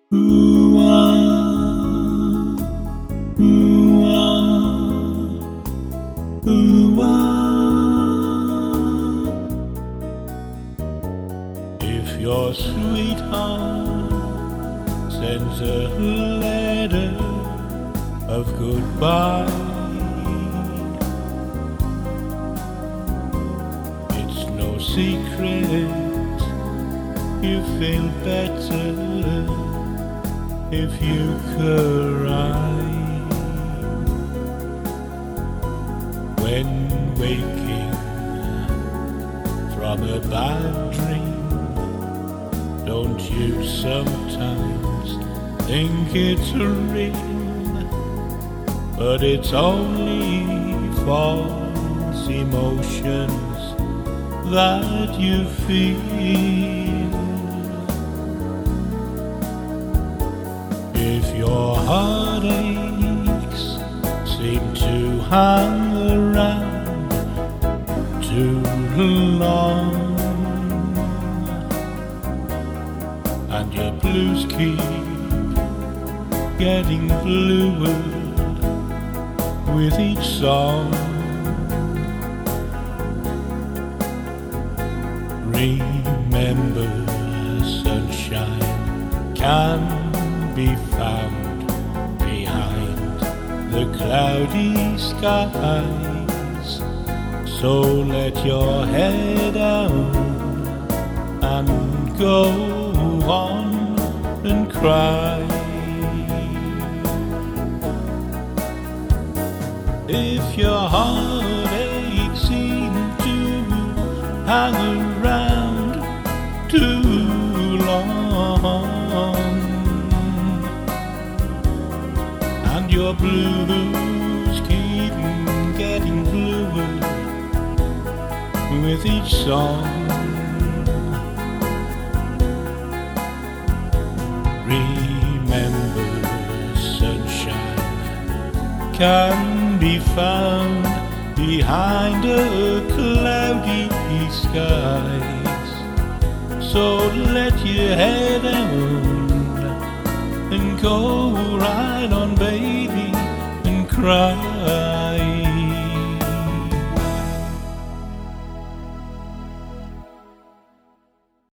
Ooh, ooh, ooh, If your sweetheart sends a letter of goodbye, it's no secret you feel better if you cry. When waking from a bad dream, don't you sometimes think it's real? But it's only false emotions that you feel. If your heartaches seem to hang around too long, and your blues keep getting bluer with each song, remember sunshine can be found behind the cloudy skies. So let your head down and go on and cry. If your heartache seems to hang around too long, and your blues keep getting bluer with each song, remember sunshine can be found behind the cloudy skies. So let your head down and go right on, baby, and cry.